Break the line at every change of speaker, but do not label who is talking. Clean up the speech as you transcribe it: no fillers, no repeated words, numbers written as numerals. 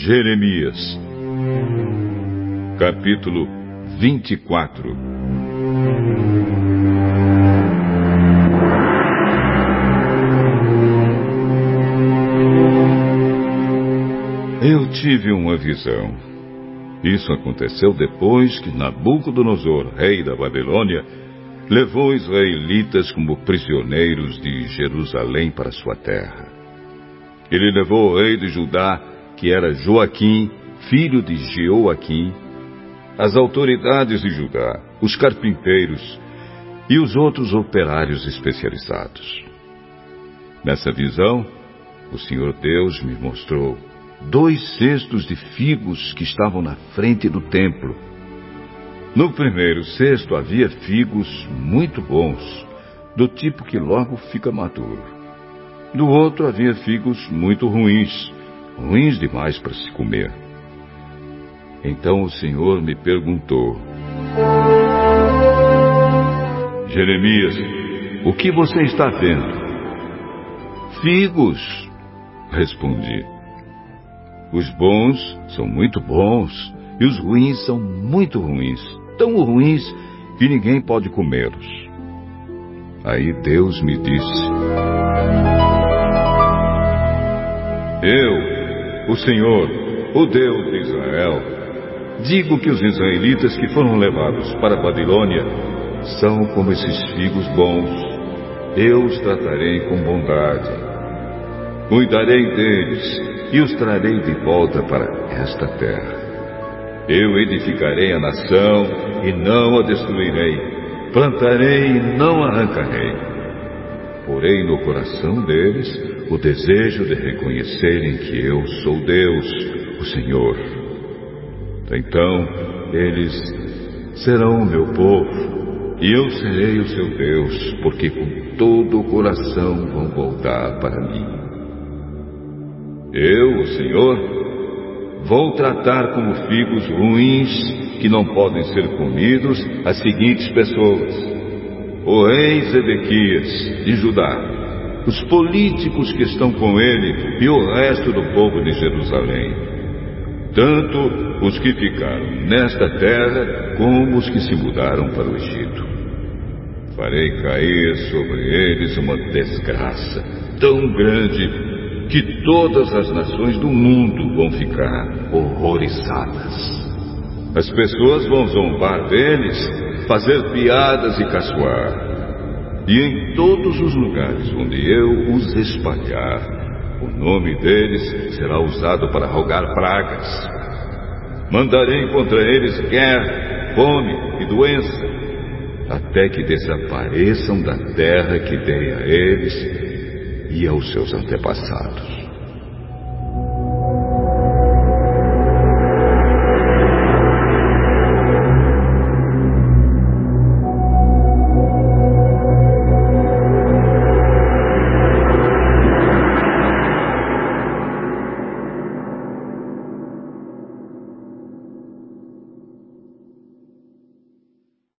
Jeremias, capítulo 24. Eu tive uma visão. Isso aconteceu depois que Nabucodonosor, rei da Babilônia, levou israelitas como prisioneiros de Jerusalém para sua terra. Ele levou o rei de Judá, que era Joaquim, filho de Jeoaquim, as autoridades de Judá, os carpinteiros e os outros operários especializados. Nessa visão, o Senhor Deus me mostrou 2 cestos de figos que estavam na frente do templo. No primeiro cesto havia figos muito bons, do tipo que logo fica maduro. No outro havia figos muito ruins, ruins demais para se comer. Então o Senhor me perguntou: Jeremias, o que você está vendo? Figos, respondi. Os bons são muito bons e os ruins são muito ruins, tão ruins que ninguém pode comê-los. Aí Deus me disse: Eu, o Senhor, o Deus de Israel, digo que os israelitas que foram levados para a Babilônia são como esses figos bons. Eu os tratarei com bondade. Cuidarei deles e os trarei de volta para esta terra. Eu edificarei a nação e não a destruirei. Plantarei e não arrancarei. Porei no coração deles o desejo de reconhecerem que eu sou Deus, o Senhor. Então, eles serão o meu povo, e eu serei o seu Deus, porque com todo o coração vão voltar para mim. Eu, o Senhor, vou tratar como figos ruins que não podem ser comidos as seguintes pessoas: o rei Zedequias, de Judá, os políticos que estão com ele e o resto do povo de Jerusalém, tanto os que ficaram nesta terra como os que se mudaram para o Egito. Farei cair sobre eles uma desgraça tão grande que todas as nações do mundo vão ficar horrorizadas. As pessoas vão zombar deles, fazer piadas e caçoar. E em todos os lugares onde eu os espalhar, o nome deles será usado para rogar pragas. Mandarei contra eles guerra, fome e doença, até que desapareçam da terra que dei a eles e aos seus antepassados.